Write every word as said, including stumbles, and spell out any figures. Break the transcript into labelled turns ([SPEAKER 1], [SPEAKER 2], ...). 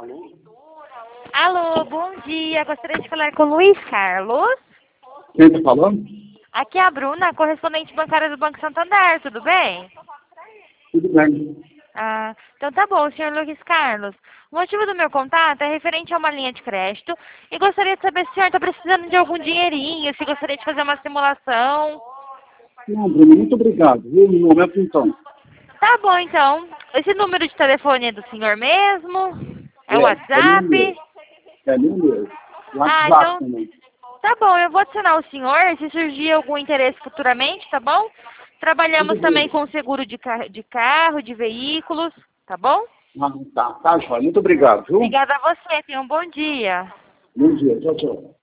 [SPEAKER 1] Alô?
[SPEAKER 2] Alô, bom dia. Gostaria de falar com o Luiz Carlos.
[SPEAKER 1] Quem está falando?
[SPEAKER 2] Aqui é a Bruna, correspondente bancária do Banco Santander, tudo bem?
[SPEAKER 1] Tudo bem.
[SPEAKER 2] Ah, então tá bom, senhor Luiz Carlos. O motivo do meu contato é referente a uma linha de crédito e gostaria de saber se o senhor está precisando de algum dinheirinho, se gostaria de fazer uma simulação.
[SPEAKER 1] Não, Bruno, muito obrigado. Viu? No momento, então.
[SPEAKER 2] Tá bom, então. Esse número de telefone é do senhor mesmo? É o
[SPEAKER 1] É, é meu
[SPEAKER 2] WhatsApp?
[SPEAKER 1] mesmo. É meu mesmo.
[SPEAKER 2] Ah,
[SPEAKER 1] WhatsApp
[SPEAKER 2] então
[SPEAKER 1] também.
[SPEAKER 2] tá bom, eu vou adicionar o senhor, se surgir algum interesse futuramente, tá bom?
[SPEAKER 1] Tudo
[SPEAKER 2] Trabalhamos também
[SPEAKER 1] bem.
[SPEAKER 2] com seguro de, ca- de carro, de veículos, tá bom?
[SPEAKER 1] Ah, tá, tá, joia. Muito obrigado, viu?
[SPEAKER 2] Obrigada a você, tenha um bom dia.
[SPEAKER 1] Bom dia. Tchau, tchau.